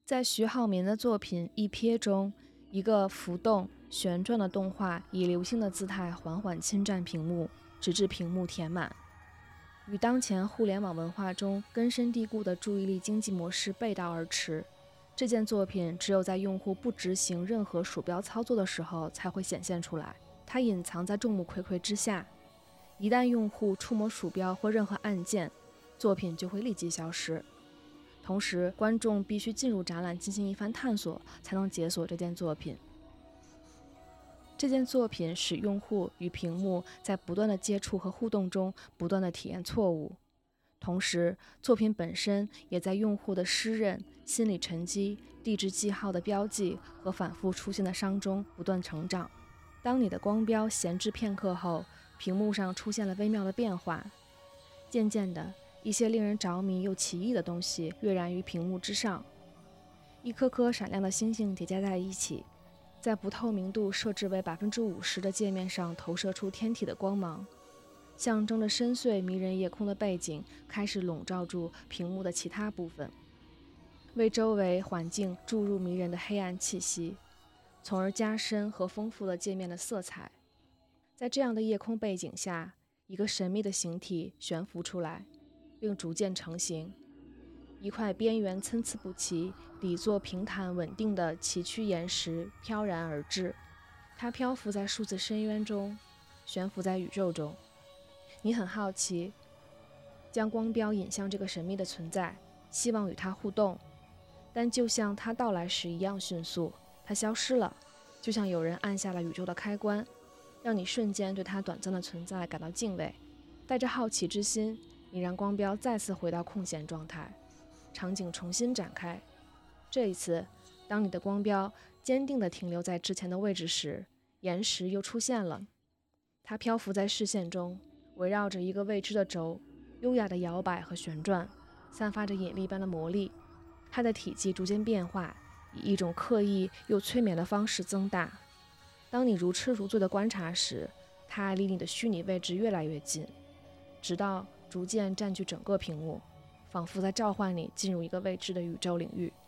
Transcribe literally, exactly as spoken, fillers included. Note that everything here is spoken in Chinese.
在徐浩民的作品《一瞥》中，一个浮动旋转的动画以流星的姿态缓缓侵占屏幕，直至屏幕填满。与当前互联网文化中根深蒂固的注意力经济模式背道而驰，这件作品只有在用户不执行任何鼠标操作的时候才会显现出来，它隐藏在众目睽睽之下。一旦用户触摸鼠标或任何按键，作品就会立即消失。同时，观众必须进入展览进行一番探索，才能解锁这件作品。这件作品使用户与屏幕在不断的接触和互动中不断的体验错误，同时作品本身也在用户的湿润、心理沉积、地质记号的标记和反复出现的伤中不断成长。当你的光标闲置片刻后，屏幕上出现了微妙的变化，渐渐的，一些令人着迷又奇异的东西跃然于屏幕之上，一颗颗闪亮的星星叠加在一起，在不透明度设置为 百分之五十 的界面上投射出天体的光芒，象征着深邃迷人夜空的背景开始笼罩住屏幕的其他部分，为周围环境注入迷人的黑暗气息，从而加深和丰富了界面的色彩。在这样的夜空背景下，一个神秘的形体悬浮出来，并逐渐成型。一块边缘参差不齐、底座平坦稳定的崎岖岩石飘然而至，它漂浮在数字深渊中，悬浮在宇宙中。你很好奇，将光标引向这个神秘的存在，希望与它互动，但就像它到来时一样迅速，它消失了，就像有人按下了宇宙的开关，让你瞬间对它短暂的存在感到敬畏。带着好奇之心，你让光标再次回到空闲状态，场景重新展开。这一次，当你的光标坚定地停留在之前的位置时，岩石又出现了。它漂浮在视线中，围绕着一个未知的轴，优雅地摇摆和旋转，散发着引力般的魔力。它的体积逐渐变化，以一种刻意又催眠的方式增大。当你如痴如醉地观察时，它离你的虚拟位置越来越近，直到逐渐占据整个屏幕，仿佛在召唤你进入一个未知的宇宙领域。